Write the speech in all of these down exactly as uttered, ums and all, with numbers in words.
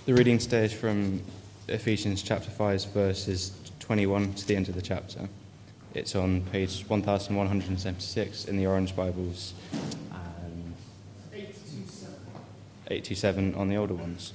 The reading today is from Ephesians chapter five, verses twenty-one to the end of the chapter. It's on page one thousand one hundred seventy-six in the Orange Bibles and eight twenty-seven on the older ones.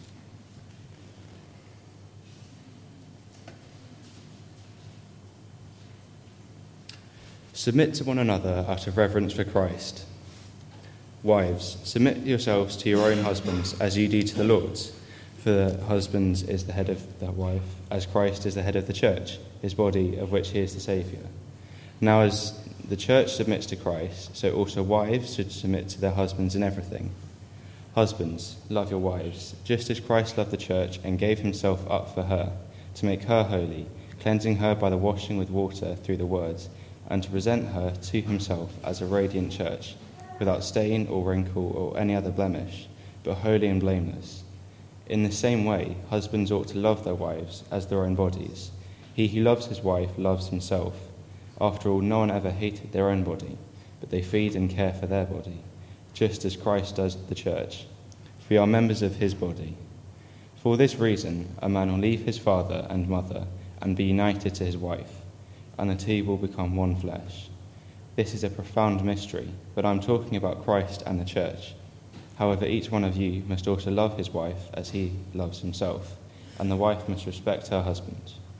Submit to one another out of reverence for Christ. Wives, submit yourselves to your own husbands as you do to the Lord's. For the husband is the head of the wife, as Christ is the head of the church, his body, of which he is the Saviour. Now as the church submits to Christ, so also wives should submit to their husbands in everything. Husbands, love your wives, just as Christ loved the church and gave himself up for her, to make her holy, cleansing her by the washing with water through the words, and to present her to himself as a radiant church, without stain or wrinkle or any other blemish, but holy and blameless. In the same way, husbands ought to love their wives as their own bodies. He who loves his wife loves himself. After all, no one ever hated their own body, but they feed and care for their body, just as Christ does the church. For we are members of his body. For this reason, a man will leave his father and mother and be united to his wife, and the two will become one flesh. This is a profound mystery, but I'm talking about Christ and the church. However, each one of you must also love his wife as he loves himself, and the wife must respect her husband.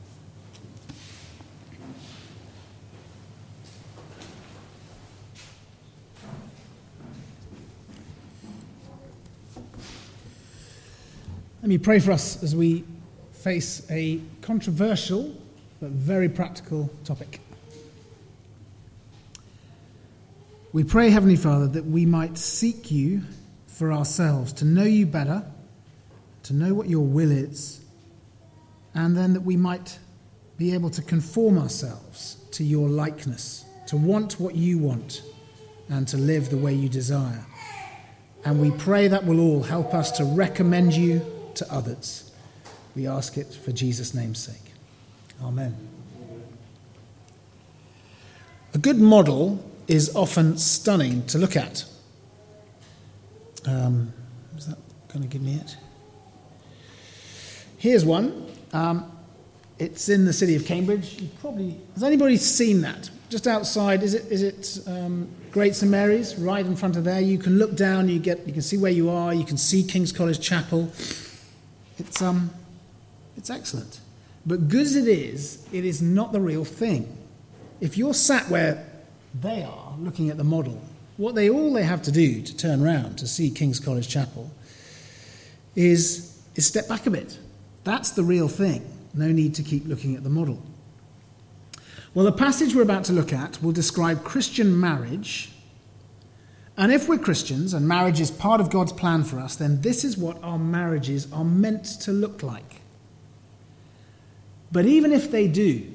Let me pray for us as we face a controversial but very practical topic. We pray, Heavenly Father, that we might seek you for ourselves, to know you better, to know what your will is, and then that we might be able to conform ourselves to your likeness, to want what you want, and to live the way you desire. And we pray that will all help us to recommend you to others. We ask it for Jesus' name's sake. Amen. A good model is often stunning to look at. Um, is that going to give me it? Here's one. Um, it's in the city of Cambridge. You probably has anybody seen that? Just outside, is it? Is it um, Great Saint Mary's? Right in front of there. You can look down. You get. You can see where you are. You can see King's College Chapel. It's um, it's excellent. But good as it is, it is not the real thing. If you're sat where they are, looking at the model, what they all they have to do to turn round to see King's College Chapel is, is step back a bit. That's the real thing. No need to keep looking at the model. Well, the passage we're about to look at will describe Christian marriage. And if we're Christians and marriage is part of God's plan for us, then this is what our marriages are meant to look like. But even if they do,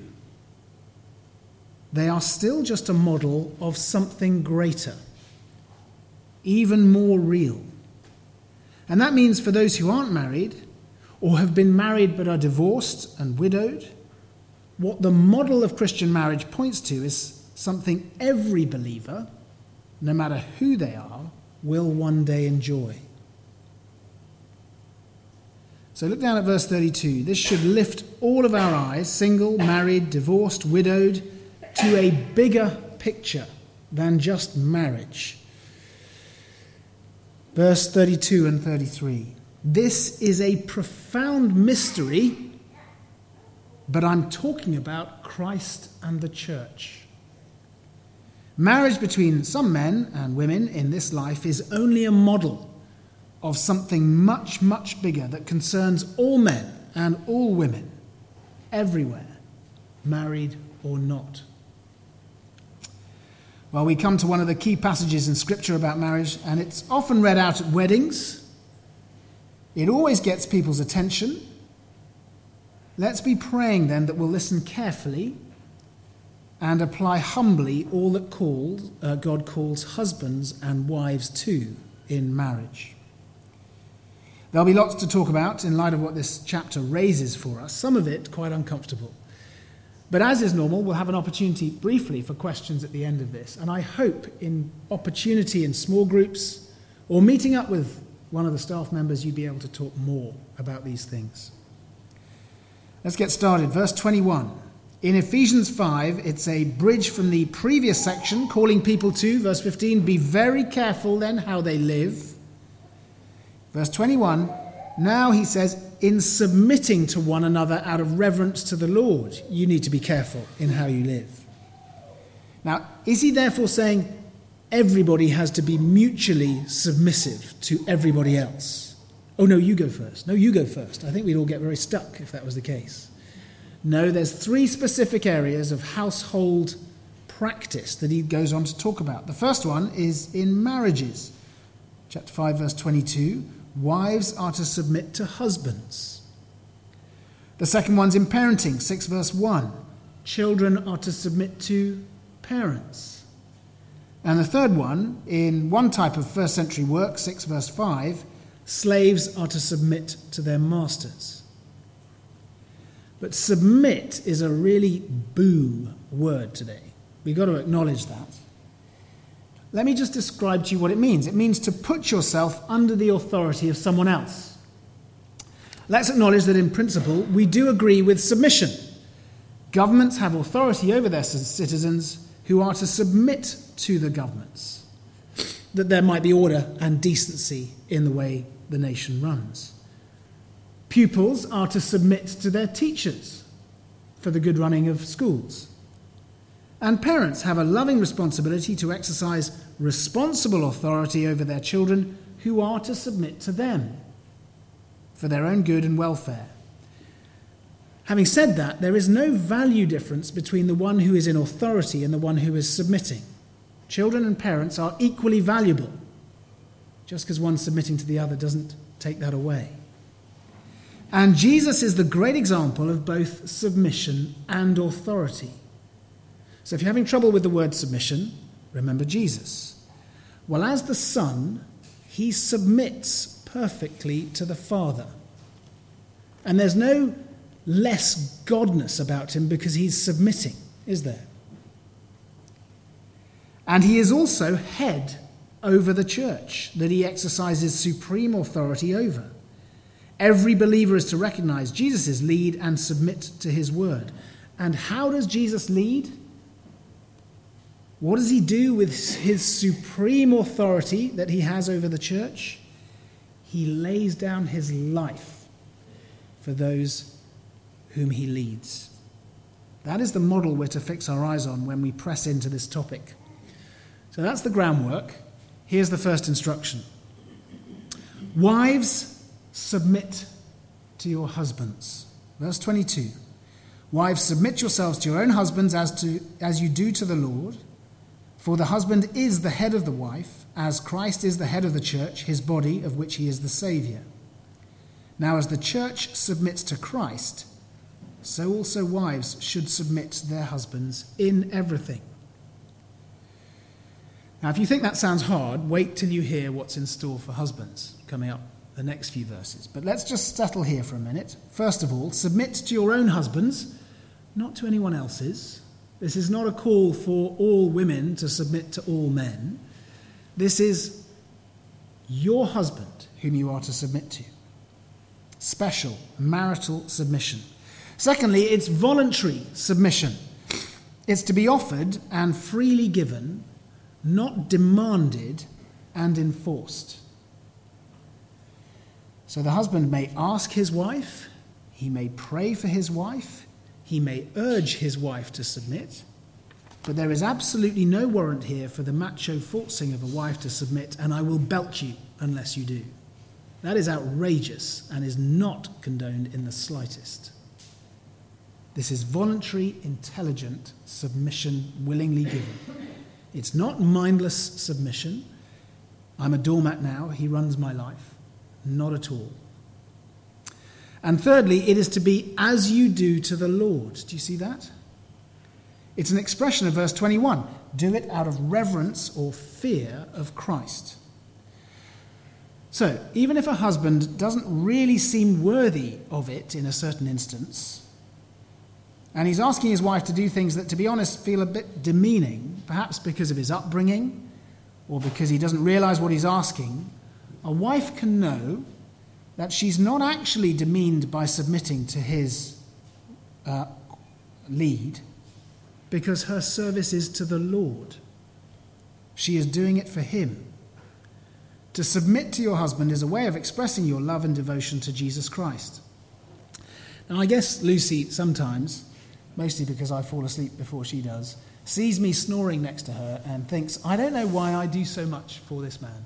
they are still just a model of something greater, even more real. And that means for those who aren't married, or have been married but are divorced and widowed, what the model of Christian marriage points to is something every believer, no matter who they are, will one day enjoy. So look down at verse thirty-two. This should lift all of our eyes, single, married, divorced, widowed, to a bigger picture than just marriage. Verse thirty-two and thirty-three. This is a profound mystery, but I'm talking about Christ and the church. Marriage between some men and women in this life is only a model of something much, much bigger that concerns all men and all women, everywhere, married or not. Well, we come to one of the key passages in Scripture about marriage, and it's often read out at weddings. It always gets people's attention. Let's be praying then that we'll listen carefully and apply humbly all that called, uh, God calls husbands and wives to in marriage. There'll be lots to talk about in light of what this chapter raises for us, some of it quite uncomfortable. But as is normal, we'll have an opportunity briefly for questions at the end of this. And I hope in opportunity in small groups or meeting up with one of the staff members, you'd be able to talk more about these things. Let's get started. Verse twenty-one. In Ephesians five, it's a bridge from the previous section, calling people to, verse fifteen, be very careful then how they live. Verse twenty-one, now he says, in submitting to one another out of reverence to the Lord, you need to be careful in how you live. Now, is he therefore saying everybody has to be mutually submissive to everybody else? Oh, no, you go first. No, you go first. I think we'd all get very stuck if that was the case. No, there's three specific areas of household practice that he goes on to talk about. The first one is in marriages. Chapter five, verse twenty-two, wives are to submit to husbands. The second one's in parenting, six, verse one, children are to submit to parents. And the third one, in one type of first century work, six, verse five, slaves are to submit to their masters. But submit is a really boo word today. We've got to acknowledge that. Let me just describe to you what it means. It means to put yourself under the authority of someone else. Let's acknowledge that in principle we do agree with submission. Governments have authority over their citizens who are to submit to the governments, that there might be order and decency in the way the nation runs. Pupils are to submit to their teachers for the good running of schools. And parents have a loving responsibility to exercise responsible authority over their children who are to submit to them for their own good and welfare. Having said that, there is no value difference between the one who is in authority and the one who is submitting. Children and parents are equally valuable. Just because one's submitting to the other doesn't take that away. And Jesus is the great example of both submission and authority. So if you're having trouble with the word submission, remember Jesus. Well, as the Son, he submits perfectly to the Father. And there's no less godness about him because he's submitting, is there? And he is also head over the church that he exercises supreme authority over. Every believer is to recognize Jesus' lead and submit to his word. And how does Jesus lead? What does he do with his supreme authority that he has over the church? He lays down his life for those whom he leads. That is the model we're to fix our eyes on when we press into this topic. So that's the groundwork. Here's the first instruction. Wives, submit to your husbands. Verse twenty-two. Wives, submit yourselves to your own husbands as to as you do to the Lord. For the husband is the head of the wife, as Christ is the head of the church, his body, of which he is the Saviour. Now as the church submits to Christ, so also wives should submit to their husbands in everything. Now if you think that sounds hard, wait till you hear what's in store for husbands coming up the next few verses. But let's just settle here for a minute. First of all, submit to your own husbands, not to anyone else's. This is not a call for all women to submit to all men. This is your husband whom you are to submit to. Special marital submission. Secondly, it's voluntary submission. It's to be offered and freely given, not demanded and enforced. So the husband may ask his wife, he may pray for his wife, he may urge his wife to submit, but there is absolutely no warrant here for the macho forcing of a wife to submit, and I will belt you unless you do. That is outrageous and is not condoned in the slightest. This is voluntary, intelligent submission willingly given. It's not mindless submission. I'm a doormat now, he runs my life. Not at all. And thirdly, it is to be as you do to the Lord. Do you see that? It's an expression of verse twenty-one. Do it out of reverence or fear of Christ. So, even if a husband doesn't really seem worthy of it in a certain instance, and he's asking his wife to do things that, to be honest, feel a bit demeaning, perhaps because of his upbringing, or because he doesn't realize what he's asking, a wife can know that she's not actually demeaned by submitting to his uh, lead, because her service is to the Lord. She is doing it for him. To submit to your husband is a way of expressing your love and devotion to Jesus Christ. Now, I guess Lucy sometimes, mostly because I fall asleep before she does, sees me snoring next to her and thinks, I don't know why I do so much for this man.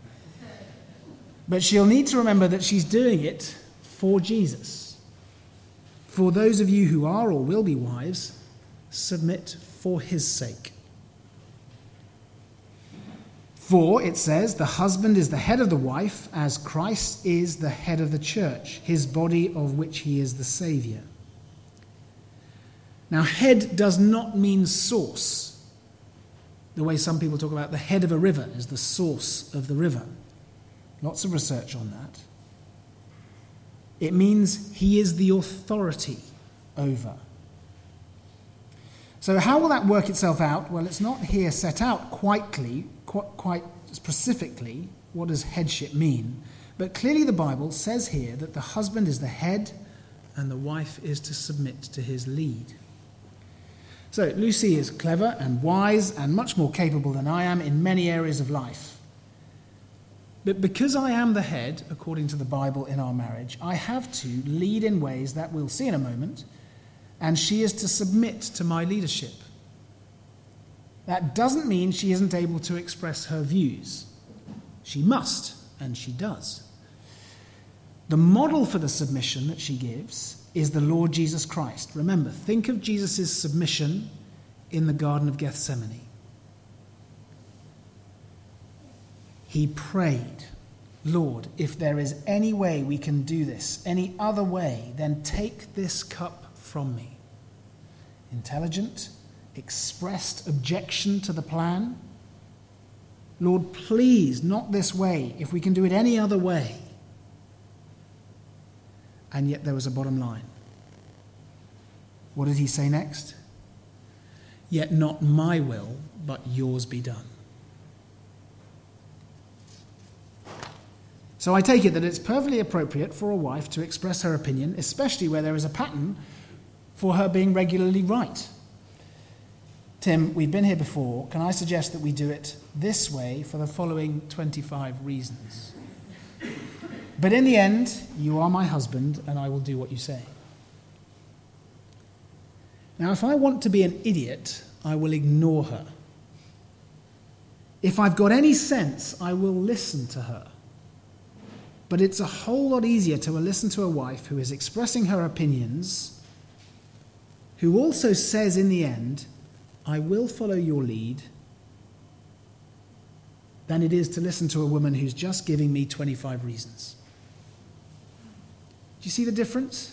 But she'll need to remember that she's doing it for Jesus. For those of you who are or will be wives, submit for his sake. For, it says, the husband is the head of the wife, as Christ is the head of the church, his body of which he is the Saviour. Now, head does not mean source, the way some people talk about the head of a river as the source of the river. Lots of research on that. It means he is the authority over. So how will that work itself out? Well, it's not here set out quite, quite, quite specifically what does headship mean. But clearly the Bible says here that the husband is the head and the wife is to submit to his lead. So Lucy is clever and wise and much more capable than I am in many areas of life. But because I am the head, according to the Bible, in our marriage, I have to lead in ways that we'll see in a moment, and she is to submit to my leadership. That doesn't mean she isn't able to express her views. She must, and she does. The model for the submission that she gives is the Lord Jesus Christ. Remember, think of Jesus' submission in the Garden of Gethsemane. He prayed, Lord, if there is any way we can do this, any other way, then take this cup from me. Intelligent, expressed objection to the plan. Lord, please, not this way, if we can do it any other way. And yet there was a bottom line. What did he say next? Yet not my will, but yours be done. So I take it that it's perfectly appropriate for a wife to express her opinion, especially where there is a pattern for her being regularly right. Tim, we've been here before. Can I suggest that we do it this way for the following twenty-five reasons? But in the end, you are my husband, and I will do what you say. Now, if I want to be an idiot, I will ignore her. If I've got any sense, I will listen to her. But it's a whole lot easier to listen to a wife who is expressing her opinions, who also says in the end, I will follow your lead, than it is to listen to a woman who's just giving me twenty-five reasons. Do you see the difference?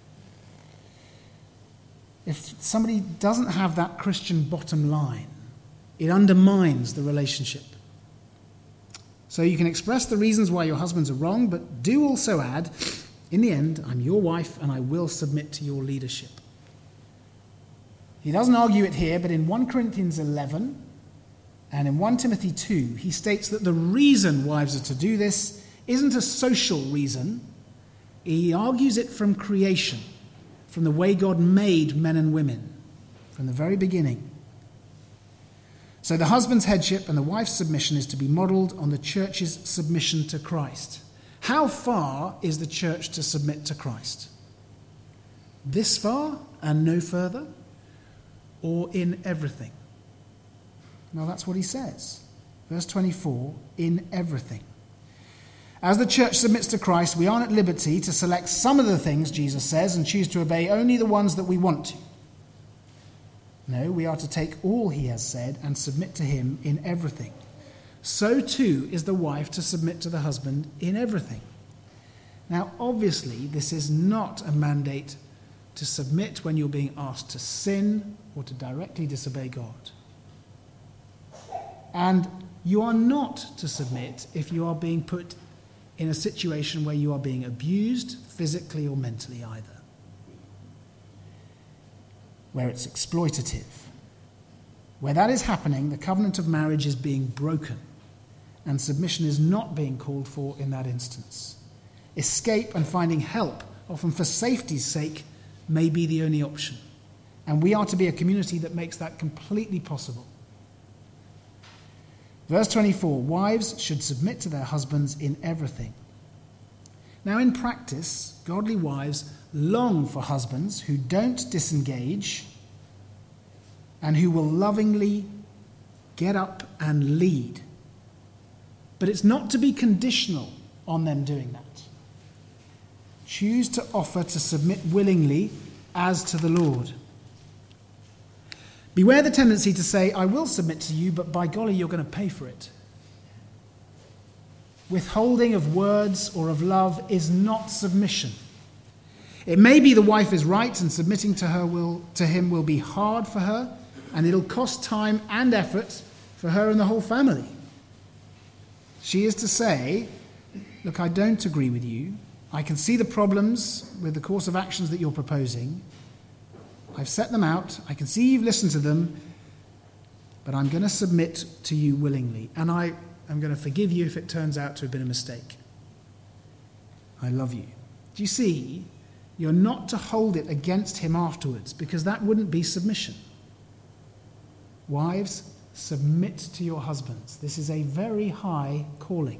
If somebody doesn't have that Christian bottom line, it undermines the relationship. So you can express the reasons why your husbands are wrong, but do also add, in the end, I'm your wife and I will submit to your leadership. He doesn't argue it here, but in First Corinthians eleven and in First Timothy two, he states that the reason wives are to do this isn't a social reason. He argues it from creation, from the way God made men and women, from the very beginning. So the husband's headship and the wife's submission is to be modelled on the church's submission to Christ. How far is the church to submit to Christ? This far and no further? Or in everything? Well, that's what he says. Verse twenty-four, in everything. As the church submits to Christ, we aren't at liberty to select some of the things Jesus says and choose to obey only the ones that we want to. No, we are to take all he has said and submit to him in everything. So too is the wife to submit to the husband in everything. Now, obviously, this is not a mandate to submit when you're being asked to sin or to directly disobey God. And you are not to submit if you are being put in a situation where you are being abused physically or mentally either, where it's exploitative. Where that is happening, the covenant of marriage is being broken, and submission is not being called for in that instance. Escape and finding help, often for safety's sake, may be the only option. And we are to be a community that makes that completely possible. Verse twenty-four, wives should submit to their husbands in everything. Now, in practice, godly wives long for husbands who don't disengage and who will lovingly get up and lead. But it's not to be conditional on them doing that. Choose to offer to submit willingly as to the Lord. Beware the tendency to say, I will submit to you, but by golly, you're going to pay for it. Withholding of words or of love is not submission. It may be the wife is right and submitting to her will to him will be hard for her, and it'll cost time and effort for her and the whole family. She is to say, look, I don't agree with you. I can see the problems with the course of actions that you're proposing. I've set them out. I can see you've listened to them, but I'm going to submit to you willingly. And I am going to forgive you if it turns out to have been a mistake. I love you. Do you see? You're not to hold it against him afterwards, because that wouldn't be submission. Wives, submit to your husbands. This is a very high calling.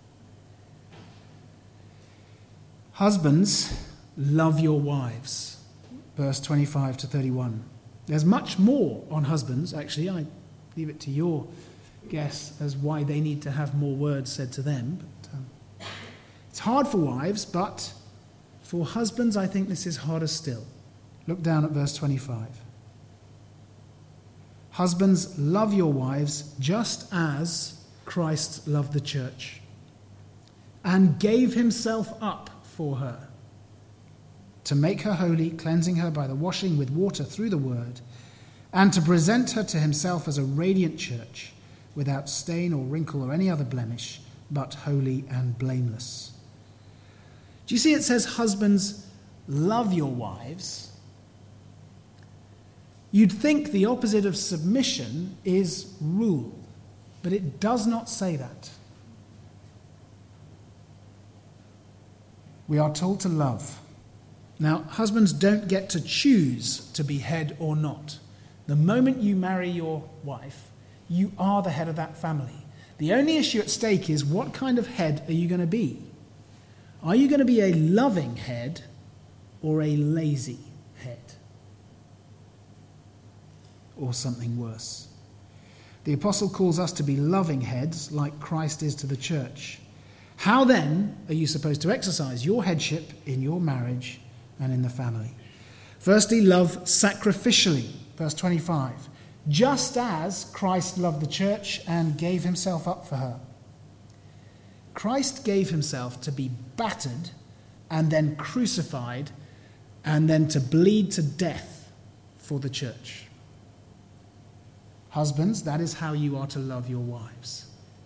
Husbands, love your wives. Verse twenty-five to thirty-one. There's much more on husbands, actually. I leave it to your guess as why they need to have more words said to them. But, um, it's hard for wives, but for husbands, I think this is harder still. Look down at verse twenty-five. Husbands, love your wives just as Christ loved the church and gave himself up for her, to make her holy, cleansing her by the washing with water through the word, and to present her to himself as a radiant church, without stain or wrinkle or any other blemish, but holy and blameless. Do you see it says, husbands, love your wives? You'd think the opposite of submission is rule, but it does not say that. We are told to love. Now, husbands don't get to choose to be head or not. The moment you marry your wife, you are the head of that family. The only issue at stake is, what kind of head are you going to be? Are you going to be a loving head or a lazy head? Or something worse? The apostle calls us to be loving heads like Christ is to the church. How then are you supposed to exercise your headship in your marriage and in the family? Firstly, love sacrificially. Verse twenty-five. Just as Christ loved the church and gave himself up for her. Christ gave himself to be battered and then crucified and then to bleed to death for the church. Husbands, that is how you are to love your wives.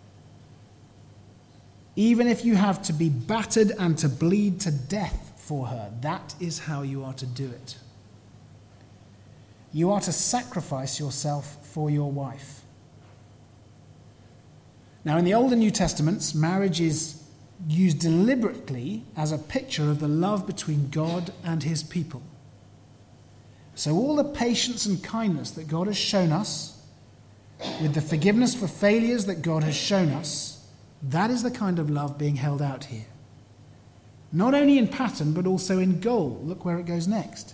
Even if you have to be battered and to bleed to death for her, that is how you are to do it. You are to sacrifice yourself for your wife. Now, in the Old and New Testaments, marriage is used deliberately as a picture of the love between God and his people. So all the patience and kindness that God has shown us, with the forgiveness for failures that God has shown us, that is the kind of love being held out here. Not only in pattern, but also in goal. Look where it goes next.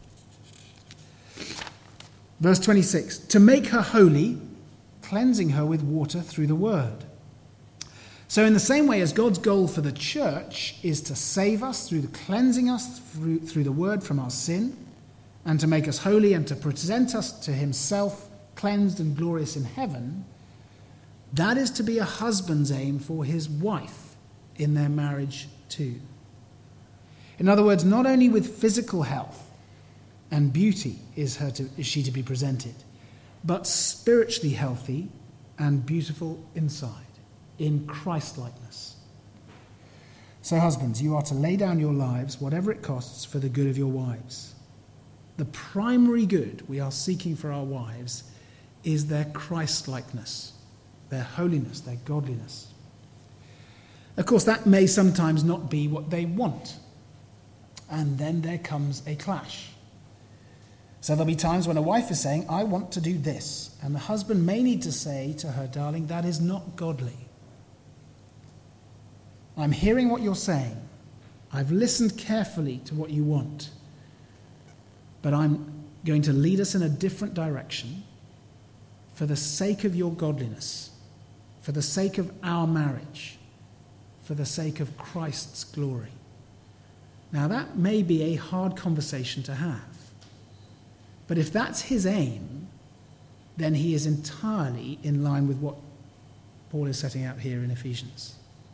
Verse twenty-six, to make her holy, cleansing her with water through the word. So in the same way as God's goal for the church is to save us through the cleansing us through, through the word from our sin, and to make us holy and to present us to himself cleansed and glorious in heaven, that is to be a husband's aim for his wife in their marriage too. In other words, not only with physical health and beauty is, her to, is she to be presented, but spiritually healthy and beautiful inside, in Christ-likeness. So husbands, you are to lay down your lives, whatever it costs, for the good of your wives. The primary good we are seeking for our wives is their Christ-likeness. their holiness, their godliness. Of course, that may sometimes not be what they want. And then there comes a clash. So there'll be times when a wife is saying, I want to do this. And the husband may need to say to her, darling, that is not godly. I'm hearing what you're saying. I've listened carefully to what you want. But I'm going to lead us in a different direction for the sake of your godliness, for the sake of our marriage, for the sake of Christ's glory. Now that may be a hard conversation to have. But if that's his aim, then he is entirely in line with what Paul is setting out here in Ephesians.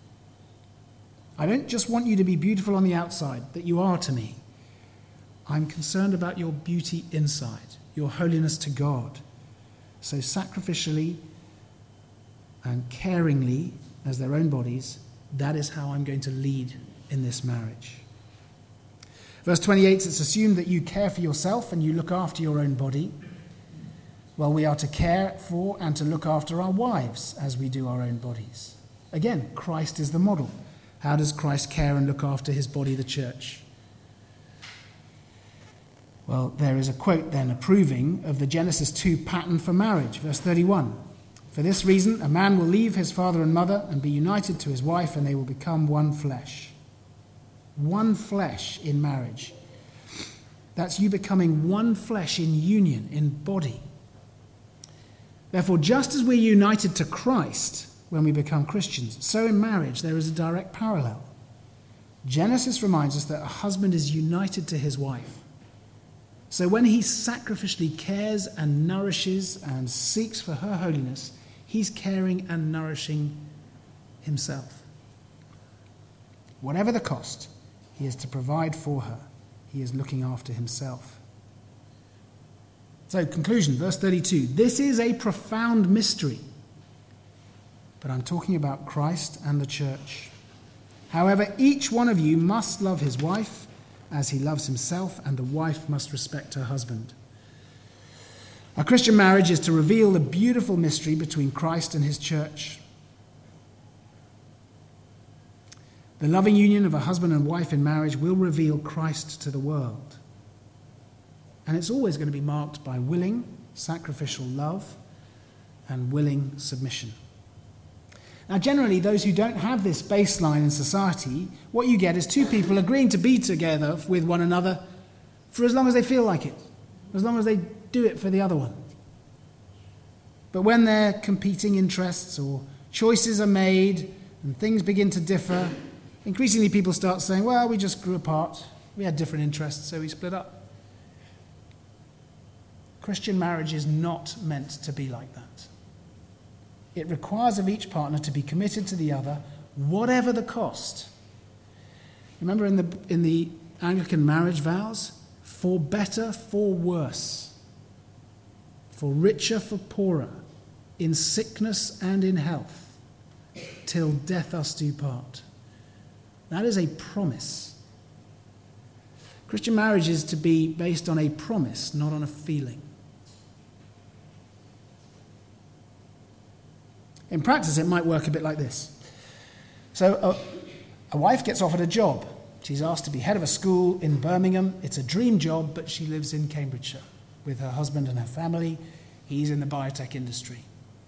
I don't just want you to be beautiful on the outside, that you are to me. I'm concerned about your beauty inside, your holiness to God. So sacrificially and caringly, as their own bodies, that is how I'm going to lead in this marriage. Verse twenty-eight, it's assumed that you care for yourself and you look after your own body. Well, we are to care for and to look after our wives as we do our own bodies. Again, Christ is the model. How does Christ care and look after his body, the church? Well, there is a quote then approving of the Genesis two pattern for marriage, verse thirty-one. For this reason, a man will leave his father and mother and be united to his wife, and they will become one flesh. One flesh in marriage. That's you becoming one flesh in union, in body. Therefore, just as we're united to Christ when we become Christians, so in marriage there is a direct parallel. Genesis reminds us that a husband is united to his wife. So when he sacrificially cares and nourishes and seeks for her holiness, he's caring and nourishing himself. Whatever the cost, he is to provide for her. He is looking after himself. So, conclusion, verse thirty-two. This is a profound mystery. But I'm talking about Christ and the church. However, each one of you must love his wife as he loves himself, and the wife must respect her husband. A Christian marriage is to reveal the beautiful mystery between Christ and his church. The loving union of a husband and wife in marriage will reveal Christ to the world. And it's always going to be marked by willing, sacrificial love and willing submission. Now, generally, those who don't have this baseline in society, what you get is two people agreeing to be together with one another for as long as they feel like it, as long as they do it for the other one. But when their competing interests or choices are made and things begin to differ, increasingly people start saying, well, we just grew apart. We had different interests, so we split up. Christian marriage is not meant to be like that. It requires of each partner to be committed to the other, whatever the cost. Remember in the, in the Anglican marriage vows, for better, for worse, for richer, for poorer, in sickness and in health, till death us do part. That is a promise. Christian marriage is to be based on a promise, not on a feeling. In practice, it might work a bit like this. So a, a wife gets offered a job. She's asked to be head of a school in Birmingham. It's a dream job, but she lives in Cambridgeshire with her husband and her family. He's in the biotech industry.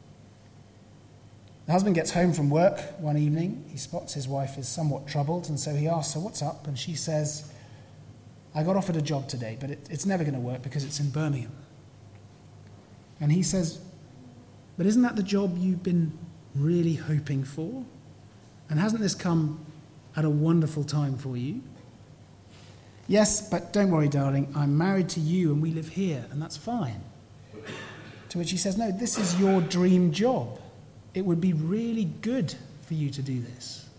The husband gets home from work one evening. He spots his wife is somewhat troubled, and so he asks her, what's up? And she says, I got offered a job today, but it, it's never going to work because it's in Birmingham. And he says, but isn't that the job you've been really hoping for? And hasn't this come at a wonderful time for you? Yes, but don't worry, darling, I'm married to you and we live here, and that's fine. To which he says, no, this is your dream job. It would be really good for you to do this.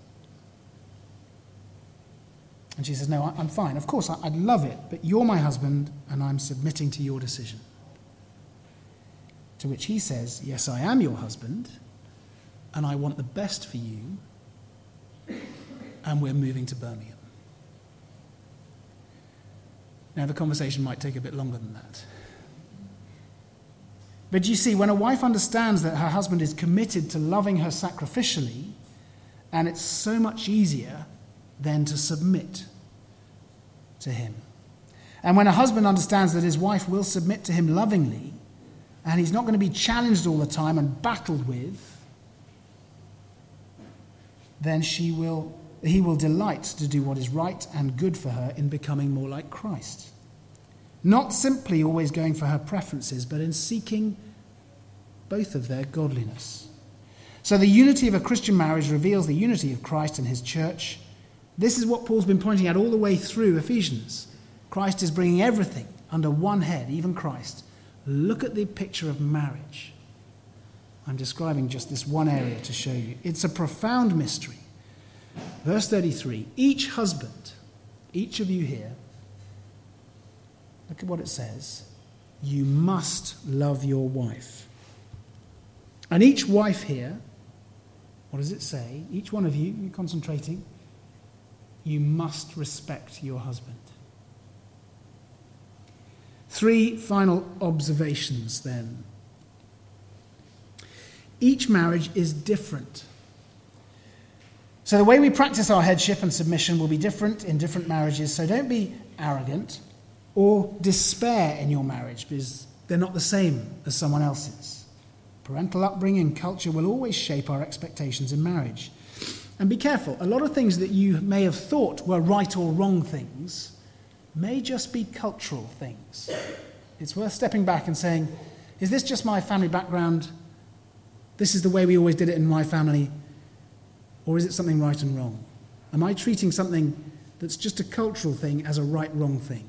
And she says, no, I'm fine. Of course, I'd love it, but you're my husband and I'm submitting to your decision. To which he says, yes, I am your husband, and I want the best for you, and we're moving to Birmingham. Now, the conversation might take a bit longer than that. But you see, when a wife understands that her husband is committed to loving her sacrificially, and it's so much easier then to submit to him. And when a husband understands that his wife will submit to him lovingly, and he's not going to be challenged all the time and battled with, then she will, he will delight to do what is right and good for her in becoming more like Christ. Not simply always going for her preferences, but in seeking both of their godliness. So the unity of a Christian marriage reveals the unity of Christ and his church. This is what Paul's been pointing out all the way through Ephesians. Christ is bringing everything under one head, even Christ. Look at the picture of marriage. I'm describing just this one area to show you. It's a profound mystery. Verse thirty-three, each husband, each of you here, look at what it says. You must love your wife. And each wife here, what does it say? Each one of you, you're concentrating, you must respect your husband. Three final observations then. Each marriage is different. So the way we practice our headship and submission will be different in different marriages, so don't be arrogant or despair in your marriage because they're not the same as someone else's. Parental upbringing and culture will always shape our expectations in marriage. And be careful, a lot of things that you may have thought were right or wrong things may just be cultural things. It's worth stepping back and saying, is this just my family background? This is the way we always did it in my family? Or is it something right and wrong? Am I treating something that's just a cultural thing as a right-wrong thing?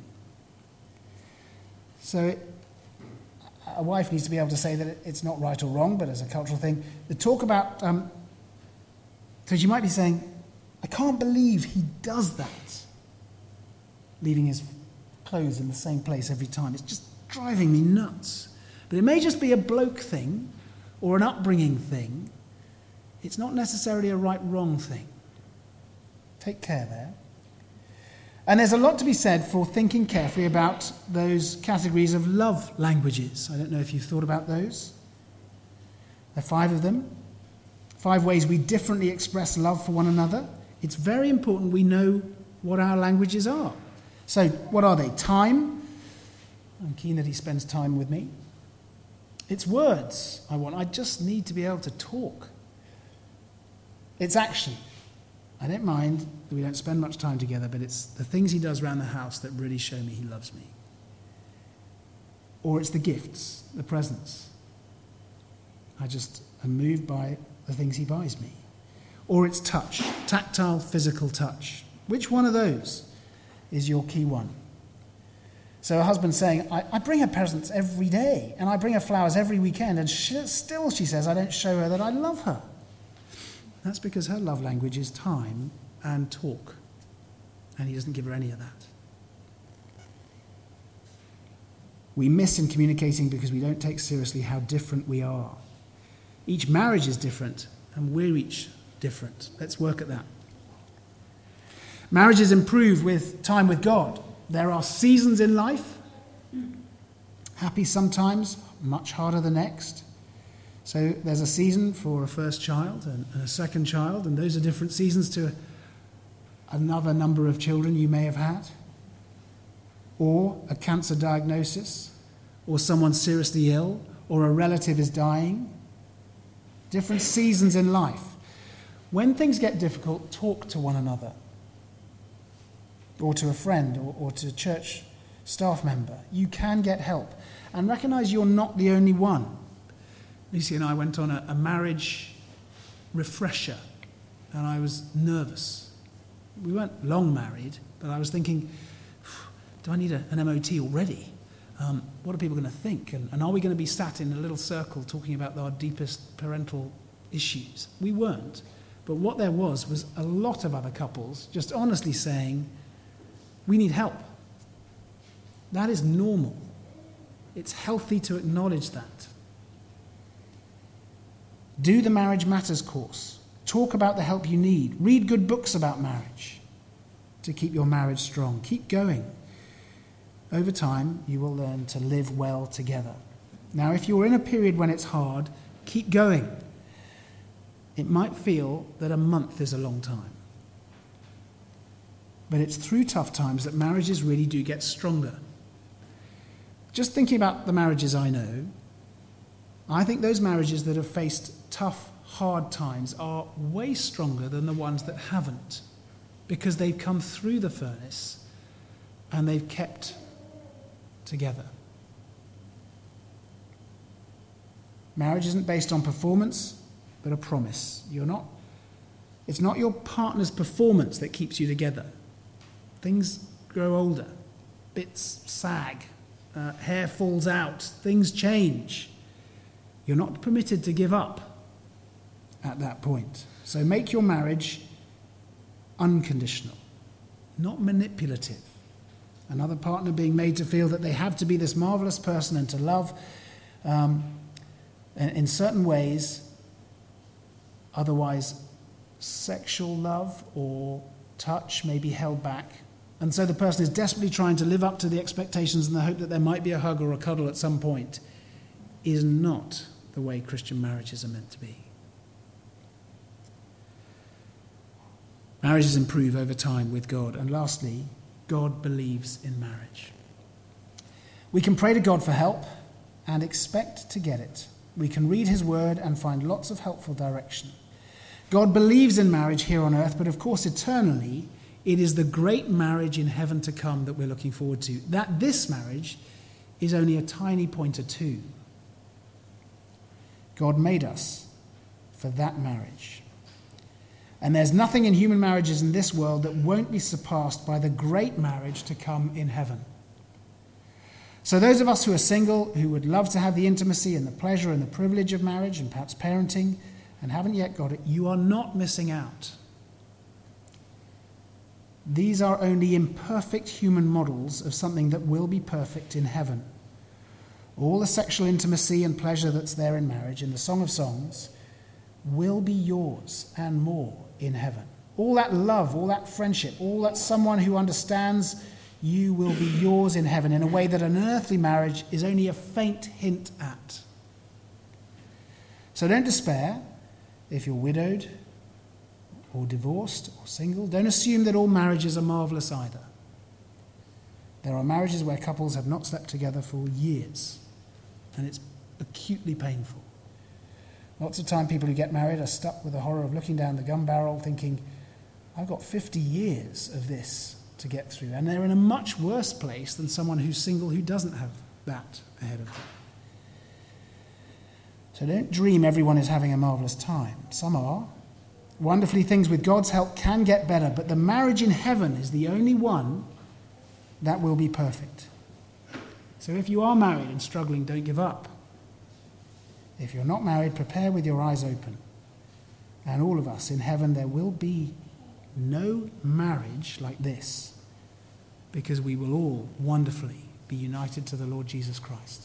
So a wife needs to be able to say that it's not right or wrong, but as a cultural thing. The talk about, um, because you might be saying, I can't believe he does that, leaving his clothes in the same place every time. It's just driving me nuts. But it may just be a bloke thing or an upbringing thing. It's not necessarily a right-wrong thing. Take care there. And there's a lot to be said for thinking carefully about those categories of love languages. I don't know if you've thought about those. There are five of them. Five ways we differently express love for one another. It's very important we know what our languages are. So, what are they? Time. I'm keen that he spends time with me. It's words I want. I just need to be able to talk. It's action. I don't mind that we don't spend much time together, but it's the things he does around the house that really show me he loves me. Or it's the gifts, the presents. I just am moved by the things he buys me. Or it's touch, tactile, physical touch. Which one of those is your key one? So a husband saying, I, I bring her presents every day, and I bring her flowers every weekend, and she, still she says I don't show her that I love her. That's because her love language is time and talk, and he doesn't give her any of that. We miss in communicating because we don't take seriously how different we are. Each marriage is different, and we're each different. Let's work at that. Marriages improve with time with God. There are seasons in life, happy sometimes, much harder the next. So there's a season for a first child and a second child, and those are different seasons to another number of children you may have had, or a cancer diagnosis, or someone seriously ill, or a relative is dying. Different seasons in life. When things get difficult, talk to one another, or to a friend, or, or to a church staff member. You can get help, and recognize you're not the only one. Lucy and I went on a, a marriage refresher, and I was nervous. We weren't long married, but I was thinking, do I need a, an M O T already? Um, what are people going to think? And, and are we going to be sat in a little circle talking about our deepest parental issues? We weren't. But what there was was a lot of other couples just honestly saying, we need help. That is normal. It's healthy to acknowledge that. Do the Marriage Matters course. Talk about the help you need. Read good books about marriage to keep your marriage strong. Keep going. Over time, you will learn to live well together. Now, if you're in a period when it's hard, keep going. It might feel that a month is a long time. But it's through tough times that marriages really do get stronger. Just thinking about the marriages I know, I think those marriages that have faced tough, hard times are way stronger than the ones that haven't, because they've come through the furnace and they've kept together. Marriage isn't based on performance, but a promise. You're not, it's not your partner's performance that keeps you together. Things grow older, bits sag, uh, hair falls out, things change. You're not permitted to give up at that point. So make your marriage unconditional, not manipulative. Another partner being made to feel that they have to be this marvelous person and to love um, in certain ways. Otherwise, sexual love or touch may be held back. And so the person is desperately trying to live up to the expectations in the hope that there might be a hug or a cuddle at some point. Is not the way Christian marriages are meant to be. Marriages improve over time with God. And lastly, God believes in marriage. We can pray to God for help and expect to get it. We can read his word and find lots of helpful direction. God believes in marriage here on earth, but of course eternally, it is the great marriage in heaven to come that we're looking forward to. That this marriage is only a tiny pointer too. God made us for that marriage. And there's nothing in human marriages in this world that won't be surpassed by the great marriage to come in heaven. So those of us who are single, who would love to have the intimacy and the pleasure and the privilege of marriage and perhaps parenting and haven't yet got it, you are not missing out. These are only imperfect human models of something that will be perfect in heaven. All the sexual intimacy and pleasure that's there in marriage, in the Song of Songs, will be yours and more in heaven. All that love, all that friendship, all that someone who understands you will be yours in heaven in a way that an earthly marriage is only a faint hint at. So don't despair if you're widowed or divorced or single. Don't assume that all marriages are marvellous either. There are marriages where couples have not slept together for years, and it's acutely painful. Lots of time people who get married are stuck with the horror of looking down the gun barrel thinking, I've got fifty years of this to get through. And they're in a much worse place than someone who's single who doesn't have that ahead of them. So don't dream everyone is having a marvellous time. Some are. Wonderfully, things with God's help can get better, but the marriage in heaven is the only one that will be perfect. So if you are married and struggling, don't give up. If you're not married, prepare with your eyes open. And all of us in heaven, there will be no marriage like this, because we will all wonderfully be united to the Lord Jesus Christ.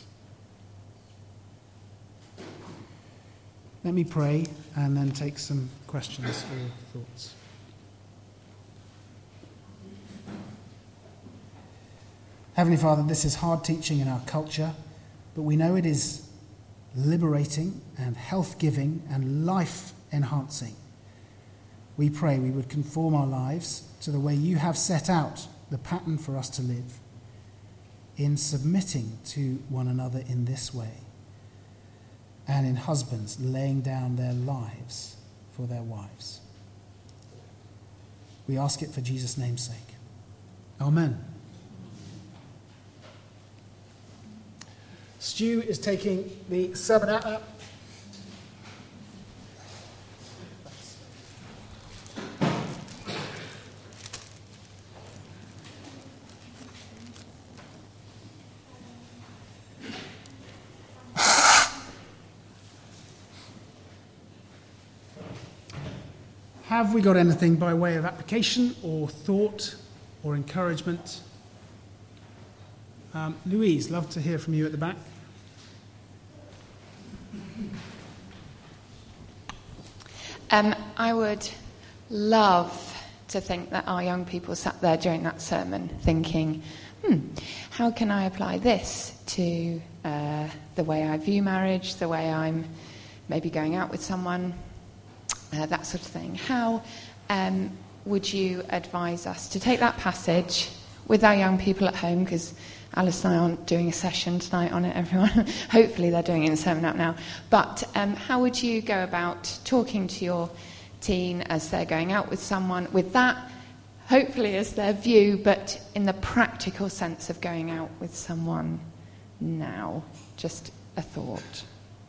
Let me pray and then take some questions or thoughts. Heavenly Father, this is hard teaching in our culture, but we know it is liberating and health-giving and life-enhancing. We pray we would conform our lives to the way you have set out the pattern for us to live, in submitting to one another in this way, and in husbands laying down their lives for their wives. We ask it for Jesus' name's sake. Amen. Stu is taking the sermon out. Uh, Have we got anything by way of application or thought or encouragement? Um, Louise, love to hear from you at the back. Um, I would love to think that our young people sat there during that sermon thinking, hmm, how can I apply this to uh, the way I view marriage, the way I'm maybe going out with someone, uh, that sort of thing. How um, would you advise us to take that passage with our young people at home, because Alice and I aren't doing a session tonight on it, everyone. Hopefully they're doing it in the sermon out now. But um, how would you go about talking to your teen as they're going out with someone, with that hopefully as their view, but in the practical sense of going out with someone now? Just a thought.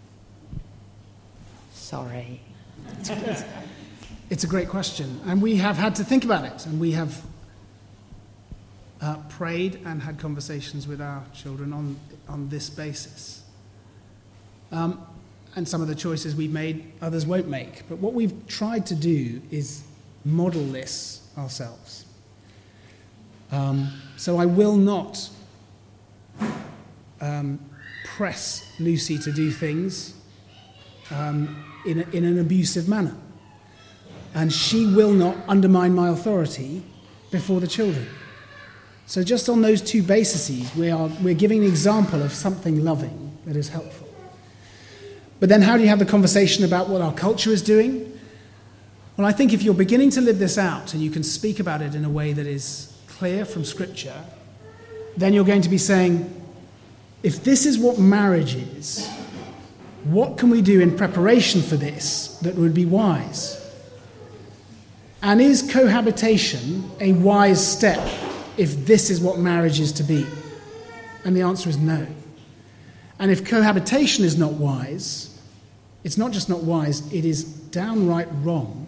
Sorry. It's a great question, and we have had to think about it, and we have uh, prayed and had conversations with our children on on this basis. Um, and some of the choices we've made, others won't make. But what we've tried to do is model this ourselves. Um, so I will not um, press Lucy to do things um, in, a, in an abusive manner. And she will not undermine my authority before the children. So just on those two bases, we are, we're giving an example of something loving that is helpful. But then how do you have the conversation about what our culture is doing? Well, I think if you're beginning to live this out and you can speak about it in a way that is clear from Scripture, then you're going to be saying, if this is what marriage is, what can we do in preparation for this that would be wise? And is cohabitation a wise step if this is what marriage is to be? And the answer is no. And if cohabitation is not wise, it's not just not wise, it is downright wrong,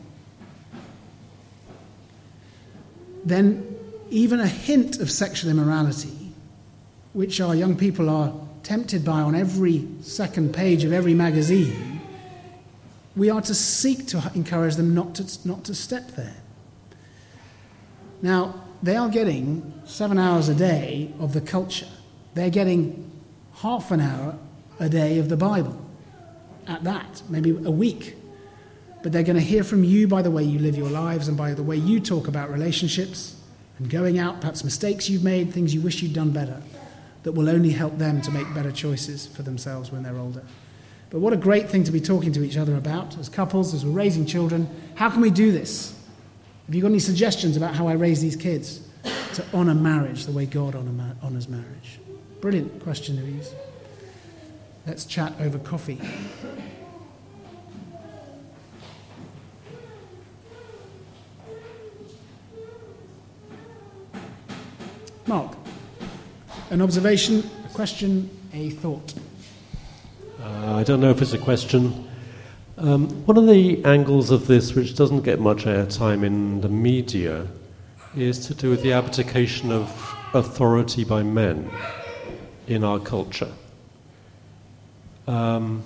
then even a hint of sexual immorality, which our young people are tempted by on every second page of every magazine, we are to seek to encourage them not to, not to step there. Now, they are getting seven hours a day of the culture. They're getting half an hour a day of the Bible, at that, maybe a week. But they're going to hear from you by the way you live your lives and by the way you talk about relationships and going out, perhaps mistakes you've made, things you wish you'd done better, that will only help them to make better choices for themselves when they're older. But what a great thing to be talking to each other about as couples, as we're raising children. How can we do this? Have you got any suggestions about how I raise these kids to honour marriage the way God honours marriage? Brilliant question, Louise. Let's chat over coffee. Mark, an observation, a question, a thought. Uh, I don't know if it's a question. Um, one of the angles of this, which doesn't get much airtime in the media, is to do with the abdication of authority by men in our culture. Um,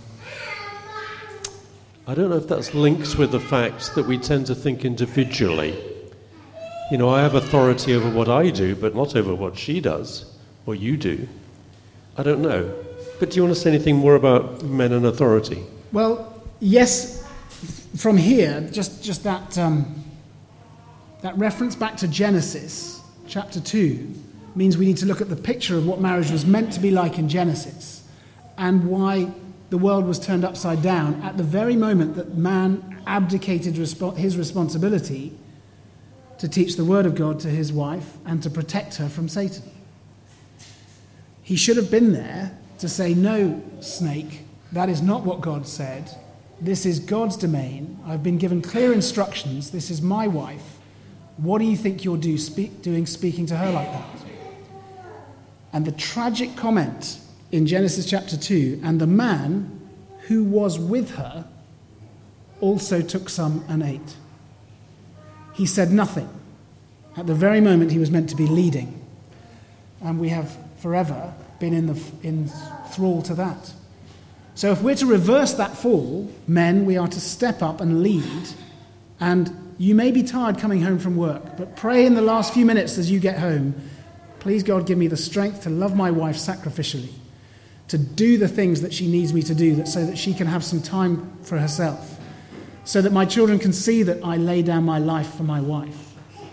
I don't know if that's linked with the fact that we tend to think individually. You know, I have authority over what I do, but not over what she does, or you do. I don't know. But do you want to say anything more about men and authority? Well, yes, from here, just, just that, um, that reference back to Genesis, chapter two, means we need to look at the picture of what marriage was meant to be like in Genesis and why the world was turned upside down at the very moment that man abdicated respo- his responsibility to teach the word of God to his wife and to protect her from Satan. He should have been there to say, no, snake, that is not what God said. This is God's domain. I've been given clear instructions. This is my wife. What do you think you're do, speak, doing speaking to her like that? And the tragic comment in Genesis chapter two, and the man who was with her also took some and ate. He said nothing at the very moment he was meant to be leading. And we have forever been in, the, in thrall to that. So if we're to reverse that fall, men, we are to step up and lead. And you may be tired coming home from work, but pray in the last few minutes as you get home, please God give me the strength to love my wife sacrificially, to do the things that she needs me to do that, so that she can have some time for herself, so that my children can see that I lay down my life for my wife.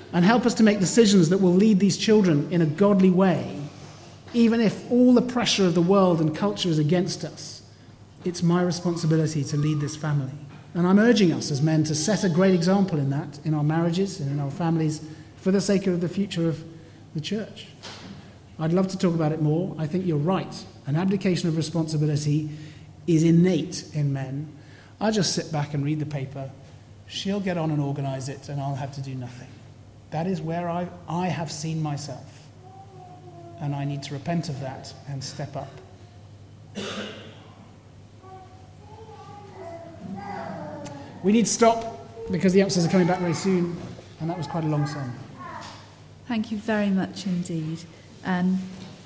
and help us to make decisions that will lead these children in a godly way, even if all the pressure of the world and culture is against us. It's my responsibility to lead this family. And I'm urging us as men to set a great example in that, in our marriages and in our families, for the sake of the future of the church. I'd love to talk about it more. I think you're right. An abdication of responsibility is innate in men. I just sit back and read the paper. She'll get on and organise it, and I'll have to do nothing. That is where I, I have seen myself. And I need to repent of that and step up. We need to stop because the youngsters are coming back very soon, and that was quite a long song. Thank you very much indeed. Um,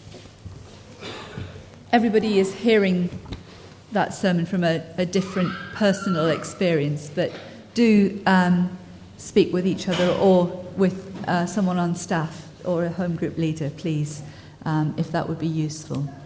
everybody is hearing that sermon from a, a different personal experience, but do um, speak with each other or with uh, someone on staff or a home group leader, please, um, if that would be useful.